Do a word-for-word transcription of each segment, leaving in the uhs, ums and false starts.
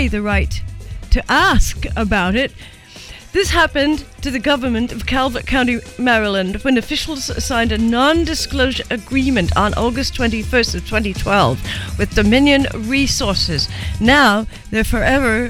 only the right to ask about it. This happened to the government of Calvert County, Maryland, when officials signed a non-disclosure agreement on August twenty-first of twenty twelve with Dominion Resources. Now they're forever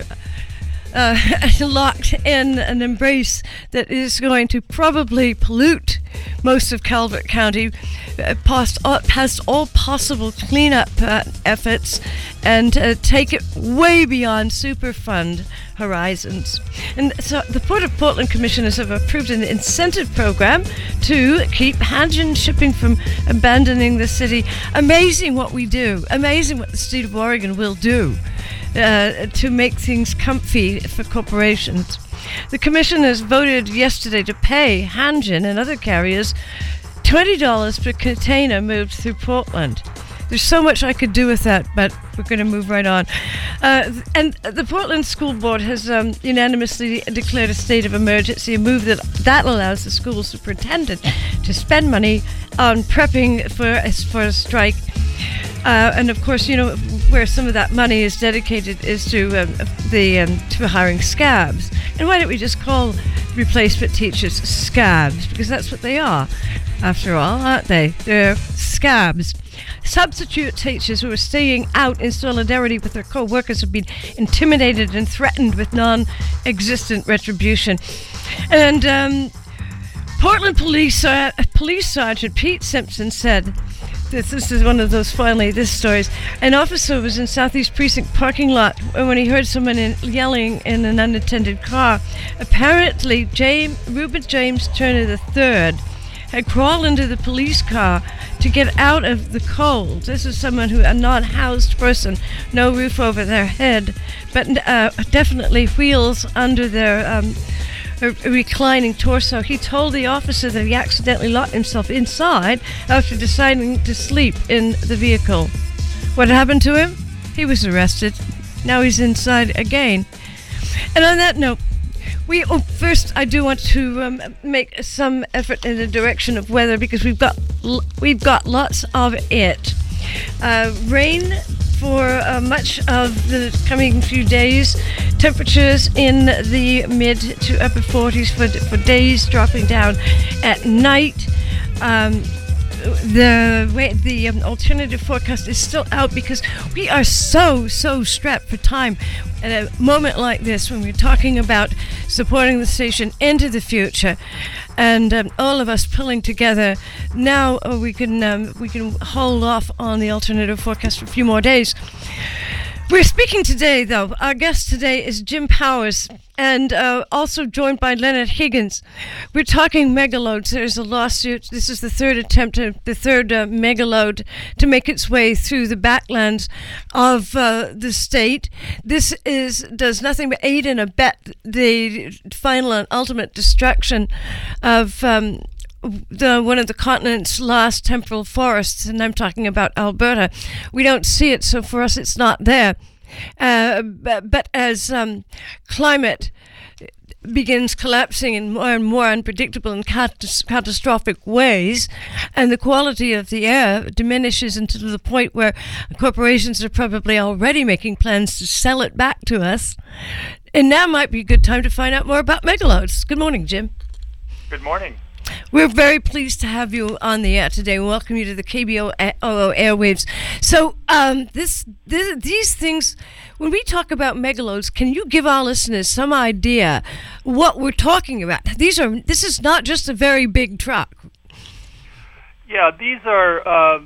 uh, locked in an embrace that is going to probably pollute most of Calvert County, uh, past, all, past all possible cleanup uh, efforts, and uh, take it way beyond Superfund horizons. And so the Port of Portland Commissioners have approved an incentive program to keep Hanjin Shipping from abandoning the city. Amazing what we do. Amazing what the state of Oregon will do uh, to make things comfy for corporations. The commissioners voted yesterday to pay Hanjin and other carriers twenty dollars per container moved through Portland. There's so much I could do with that, but we're going to move right on. Uh, and the Portland School Board has um, unanimously declared a state of emergency, a move that, that allows the school superintendent to spend money on prepping for, for a strike. Uh, and of course, you know, where some of that money is dedicated is to um, the um, to hiring scabs. And why don't we just call replacement teachers scabs? Because that's what they are, after all, aren't they? They're scabs. Substitute teachers who are staying out in solidarity with their co-workers have been intimidated and threatened with non-existent retribution. And um, Portland Police uh, Police Sergeant Pete Simpson said, This, this is one of those, finally, this stories. An officer was in Southeast Precinct parking lot when he heard someone in, yelling in an unattended car. Apparently, James, Reuben James Turner the third had crawled into the police car to get out of the cold. This is someone who, a non-housed person, no roof over their head, but uh, definitely wheels under their um, a reclining torso. He told the officer that he accidentally locked himself inside after deciding to sleep in the vehicle. What happened to him? He was arrested. Now he's inside again. And on that note, we oh, first I do want to um, make some effort in the direction of weather, because we've got we've got lots of it. Uh, rain for uh, much of the coming few days. Temperatures in the mid to upper forties for for days, dropping down at night. Um, the way the um, alternative forecast is still out, because we are so so strapped for time at a moment like this when we're talking about supporting the station into the future, and um, all of us pulling together. Now uh, we can um, we can hold off on the alternative forecast for a few more days. We're speaking today, though. Our guest today is Jim Powers, and uh, also joined by Leonard Higgins. We're talking megaloads. There's a lawsuit. This is the third attempt, to, the third uh, megaload to make its way through the backlands of uh, the state. This is does nothing but aid and abet the final and ultimate destruction of um, the one of the continent's last temporal forests, and I'm talking about Alberta. We don't see it, so for us it's not there. Uh, but, but as um, climate begins collapsing in more and more unpredictable and cat- catastrophic ways, and the quality of the air diminishes until the point where corporations are probably already making plans to sell it back to us, and now might be a good time to find out more about megaloads. Good morning, Jim. Good morning. We're very pleased to have you on the air today. We welcome you to the K B O O airwaves. So um, this, this, these things, when we talk about megaloads, can you give our listeners some idea what we're talking about? These are. This is not just a very big truck. Yeah, these are. Uh,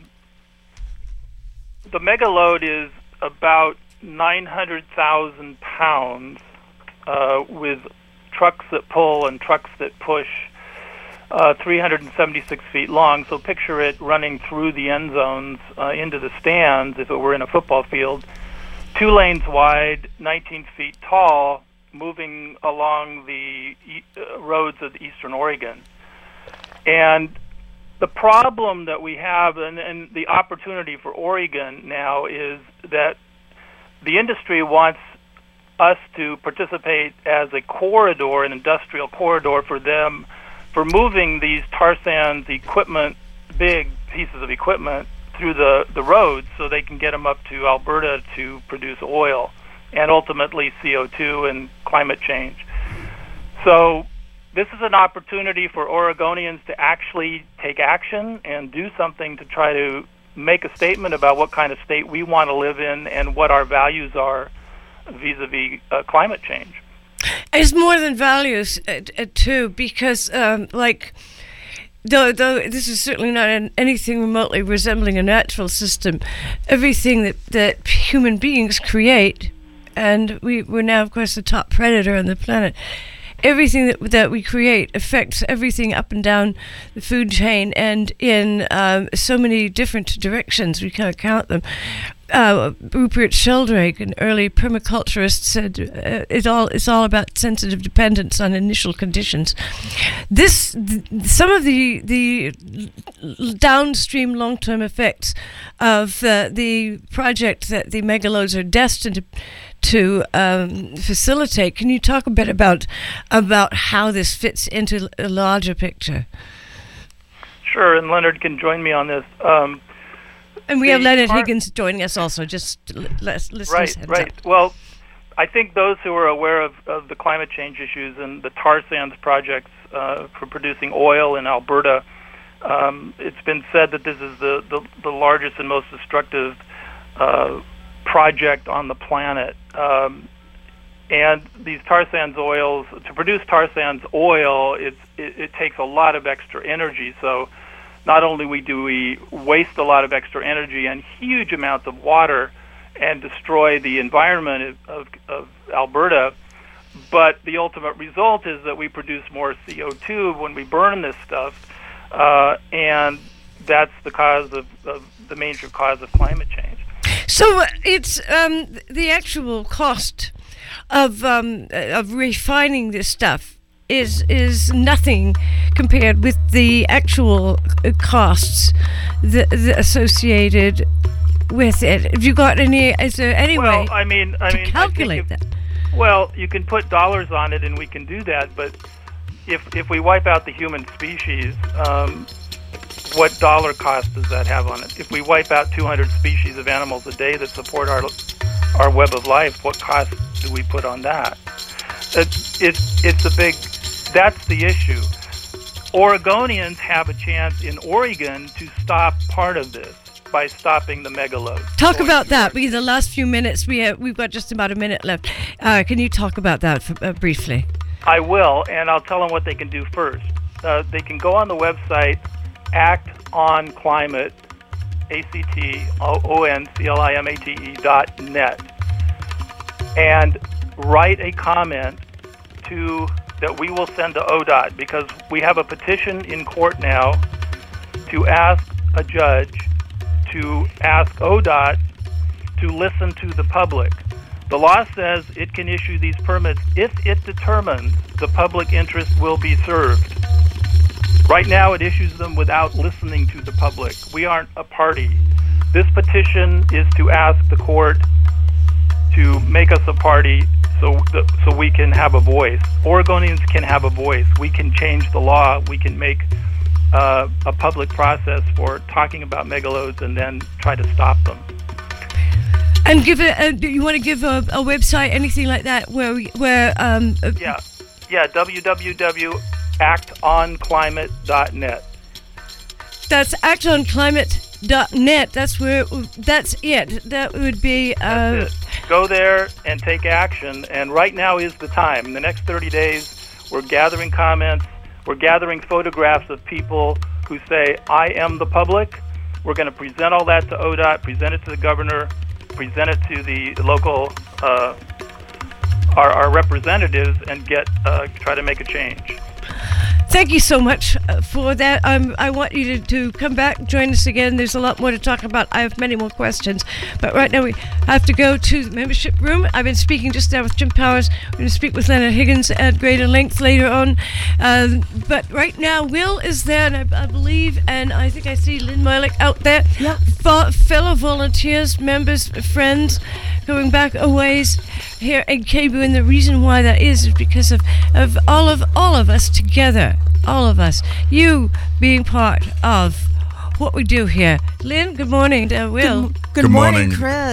the megaload is about nine hundred thousand pounds, uh, with trucks that pull and trucks that push. Uh, three hundred seventy-six feet long, so picture it running through the end zones uh, into the stands if it were in a football field. Two lanes wide, nineteen feet tall, moving along the e- uh, roads of eastern Oregon. And the problem that we have, and, and the opportunity for Oregon now, is that the industry wants us to participate as a corridor, an industrial corridor for them, for moving these tar sands equipment, big pieces of equipment, through the, the roads so they can get them up to Alberta to produce oil and ultimately C O two and climate change. So this is an opportunity for Oregonians to actually take action and do something to try to make a statement about what kind of state we want to live in and what our values are vis-a-vis uh, climate change. It's more than values, uh, uh, too, because, um, like, though, though this is certainly not an, anything remotely resembling a natural system, everything that, that human beings create, and we, we're now, of course, the top predator on the planet, everything that that we create affects everything up and down the food chain and in um, so many different directions. We can't count them. Uh, Rupert Sheldrake, an early permaculturist, said uh, it's all it's all about sensitive dependence on initial conditions. This th- some of the the downstream long-term effects of uh, the project that the megalodes are destined to. to um, facilitate. Can you talk a bit about about how this fits into a larger picture? Sure, and Leonard can join me on this. Um, and we have Leonard Higgins joining us also, just let's listen. Right, right. Up. Well, I think those who are aware of, of the climate change issues and the tar sands projects uh, for producing oil in Alberta, um, it's been said that this is the, the, the largest and most destructive uh, project on the planet. Um, and these tar sands oils, to produce tar sands oil, it's, it, it takes a lot of extra energy. So not only we do we waste a lot of extra energy and huge amounts of water and destroy the environment of, of Alberta, but the ultimate result is that we produce more C O two when we burn this stuff, uh, and that's the cause of, of the major cause of climate change. So it's um, the actual cost of um, of refining this stuff is is nothing compared with the actual costs the, the associated with it. Have you got any? Is there any well, way I mean, I to mean, calculate if, that? Well, you can put dollars on it, and we can do that. But if if we wipe out the human species, um, what dollar cost does that have on it? If we wipe out two hundred species of animals a day that support our our web of life, what cost do we put on that? It, it, it's a big, that's the issue. Oregonians have a chance in Oregon to stop part of this by stopping the megalodes. Talk about that, because the last few minutes, we have, we've got just about a minute left. Uh, can you talk about that for, uh, briefly? I will, and I'll tell them what they can do first. Uh, they can go on the website Act on Climate, A C T O N C L I M A T E dot net, and write a comment to that we will send to O D O T, because we have a petition in court now to ask a judge to ask O D O T to listen to the public. The law says it can issue these permits if it determines the public interest will be served. Right now, it issues them without listening to the public. We aren't a party. This petition is to ask the court to make us a party so the, so we can have a voice. Oregonians can have a voice. We can change the law. We can make uh, a public process for talking about megalodes and then try to stop them. And give it. Uh, you want to give a, a website, anything like that, where we, where um. Uh, yeah, yeah. w w w dot act on climate dot net. That's act on climate dot net. That's where. That's it. That would be. Uh, that's it. Go there and take action. And right now is the time. In the next thirty days, we're gathering comments. We're gathering photographs of people who say, "I am the public." We're going to present all that to O D O T, present it to the governor, present it to the local, uh, our, our representatives, and get uh, try to make a change. Thank you so much for that. Um, I want you to, to come back, join us again. There's a lot more to talk about. I have many more questions. But right now we have to go to the membership room. I've been speaking just now with Jim Powers. We're going to speak with Leonard Higgins at greater length later on. Um, but right now, Will is there, and I, I believe, and I think I see Lynn Moylick out there. Yeah. Fa- fellow volunteers, members, friends, going back a ways here in K B U, and the reason why that is is because of, of all of all of us together, all of us, you being part of what we do here. Lynn, good morning. Uh, Will. Good, good, Good morning, morning. Chris.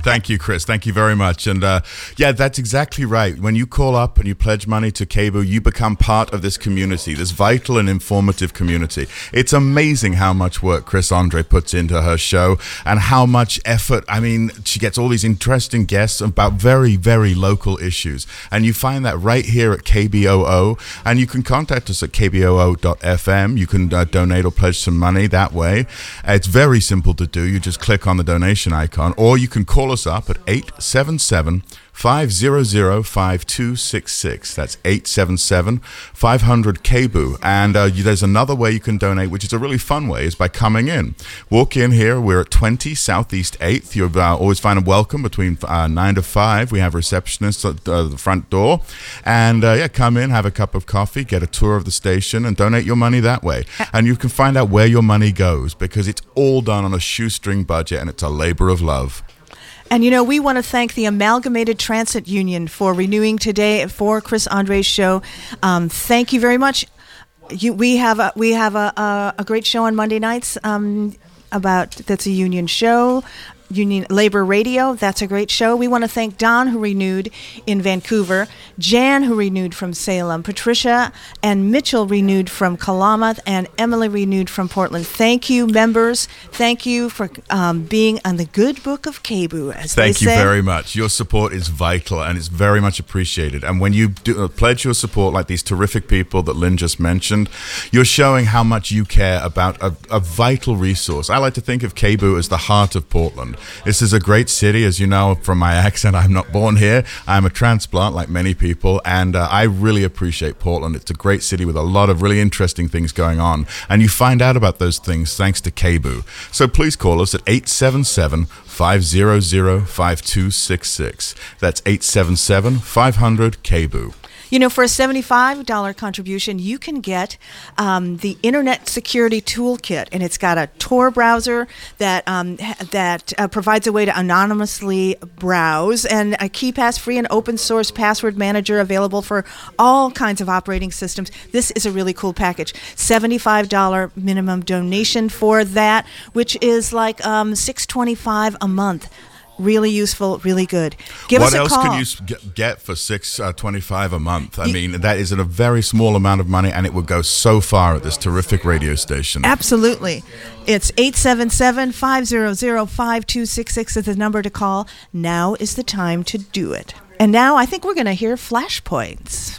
Thank you, Chris. Thank you very much. And uh, yeah, that's exactly right. When you call up and you pledge money to K B U, you become part of this community, this vital and informative community. It's amazing how much work Chris Andre puts into her show and how much effort. I mean, she gets all these interesting guests about very, very local issues. And you find that right here at K B O O. And you can contact us at k b o o dot f m. You can uh, donate or pledge some money that way. Uh, it's very simple to do. You just click on the donation icon, or you can call us up at eight seven seven, five hundred, five two six six. That's eight seven seven, five hundred, K B U. And uh, you, there's another way you can donate, which is a really fun way, is by coming in. Walk in here. We're at twenty Southeast eighth. You'll uh, always find a welcome between uh, nine to five. We have receptionists at uh, the front door. And uh, yeah, come in, have a cup of coffee, get a tour of the station, and donate your money that way. And you can find out where your money goes, because it's all done on a shoestring budget, and it's a labor of love. And, you know, we want to thank the Amalgamated Transit Union for renewing today for Chris Andre's show. Um, thank you very much. You, we have a, we have a, a, a great show on Monday nights um, about that's a union show. Union Labor Radio, that's a great show. We want to thank Don, who renewed in Vancouver, Jan, who renewed from Salem, Patricia and Mitchell renewed from Klamath, and Emily renewed from Portland. Thank you, members. Thank you for um, being on the good book of K B U, as Thank they you say. very much. Your support is vital, and it's very much appreciated. And when you do, uh, pledge your support like these terrific people that Lynn just mentioned, you're showing how much you care about a, a vital resource. I like to think of K B U as the heart of Portland. This is a great city. As you know from my accent, I'm not born here. I'm a transplant like many people, and uh, I really appreciate Portland. It's a great city with a lot of really interesting things going on, and you find out about those things thanks to K B U. So please call us at eight seven seven, five hundred, five two six six. That's eight seven seven, five hundred, K B U. You know, for a seventy-five dollars contribution, you can get um, the Internet Security Toolkit, and it's got a Tor browser that um, that uh, provides a way to anonymously browse, and a KeePass-free and open-source password manager available for all kinds of operating systems. This is a really cool package. seventy-five dollars minimum donation for that, which is like um, six dollars and twenty-five cents a month. Really useful, really good. Give what us a else call. can you get for six uh, twenty-five a month? I mean, that is a very small amount of money, and it would go so far at this terrific radio station. Absolutely. It's eight seven seven, five hundred, five two six six is the number to call. Now is the time to do it. And now I think we're going to hear Flashpoints.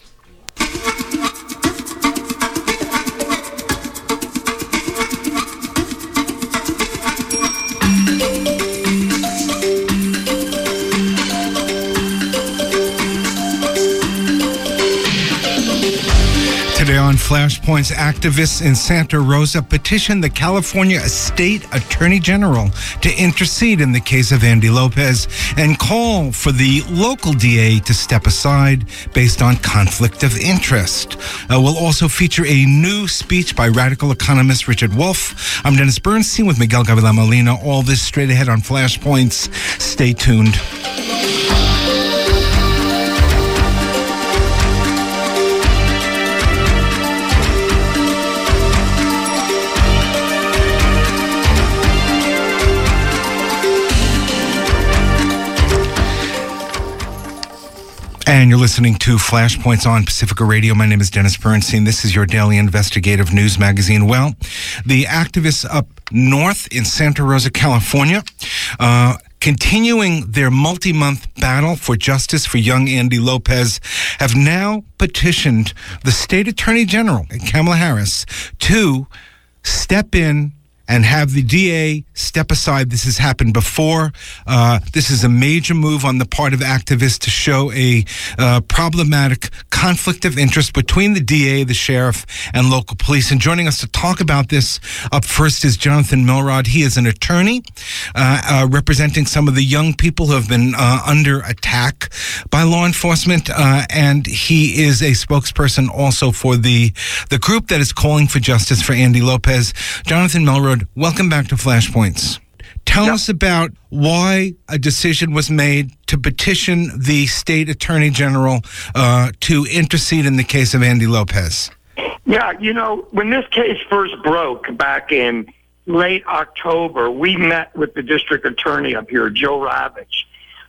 Today on Flashpoints, activists in Santa Rosa petitioned the California State Attorney General to intercede in the case of Andy Lopez and call for the local D A to step aside based on conflict of interest. Uh, we'll also feature a new speech by radical economist Richard Wolff. I'm Dennis Bernstein with Miguel Gavilan Molina. All this straight ahead on Flashpoints. Stay tuned. And you're listening to Flashpoints on Pacifica Radio. My name is Dennis Bernstein. This is your daily investigative news magazine. Well, the activists up north in Santa Rosa, California, uh, continuing their multi-month battle for justice for young Andy Lopez, have now petitioned the state attorney general, Kamala Harris, to step in and have the D A step aside. This has happened before. Uh, this is a major move on the part of activists to show a uh, problematic conflict of interest between the D A, the sheriff, and local police. And joining us to talk about this up first is Jonathan Milrod. He is an attorney uh, uh, representing some of the young people who have been uh, under attack by law enforcement, uh, and he is a spokesperson also for the the group that is calling for justice for Andy Lopez. Jonathan Milrod, welcome back to Flashpoints. Tell yep. us about why a decision was made to petition the state attorney general uh, to intercede in the case of Andy Lopez. Yeah, you know, when this case first broke back in late October, we met with the district attorney up here, Joe Ravitch,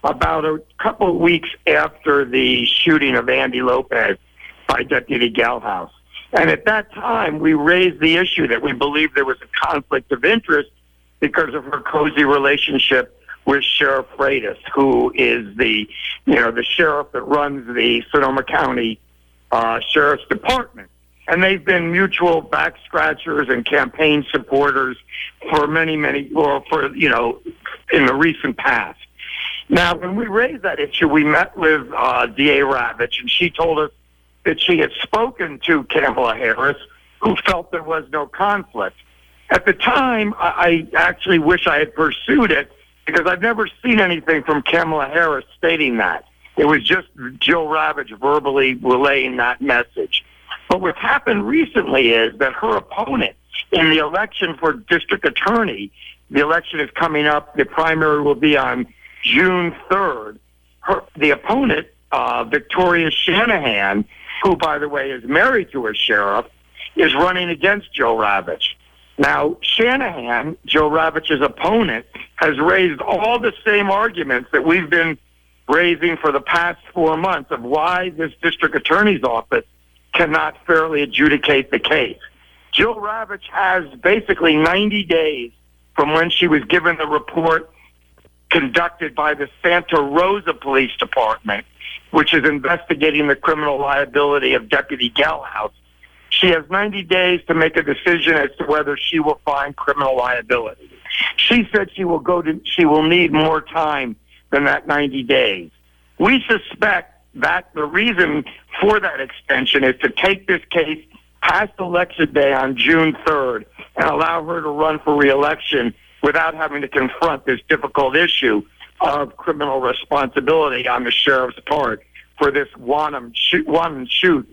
about a couple of weeks after the shooting of Andy Lopez by Deputy Galhouse. And at that time, we raised the issue that we believed there was a conflict of interest because of her cozy relationship with Sheriff Freitas, who is the, you know, the sheriff that runs the Sonoma County uh, Sheriff's Department. And they've been mutual back scratchers and campaign supporters for many, many, or for, you know, in the recent past. Now, when we raised that issue, we met with uh, D A Ravitch, and she told us that she had spoken to Kamala Harris, who felt there was no conflict. At the time, I, I actually wish I had pursued it, because I've never seen anything from Kamala Harris stating that. It was just Jill Ravitch verbally relaying that message. But what's happened recently is that her opponent in the election for district attorney, the election is coming up, the primary will be on June third. Her, the opponent, uh, Victoria Shanahan, who, by the way, is married to a sheriff, is running against Joe Ravitch. Now, Shanahan, Joe Ravitch's opponent, has raised all the same arguments that we've been raising for the past four months of why this district attorney's office cannot fairly adjudicate the case. Jill Ravitch has basically ninety days from when she was given the report conducted by the Santa Rosa Police Department, which is investigating the criminal liability of Deputy Galhouse. She has ninety days to make a decision as to whether she will find criminal liability. She said she will go to, she will need more time than that ninety days. We suspect that the reason for that extension is to take this case past Election Day on June third and allow her to run for re-election without having to confront this difficult issue of criminal responsibility on the sheriff's part for this one and shoot, one and shoot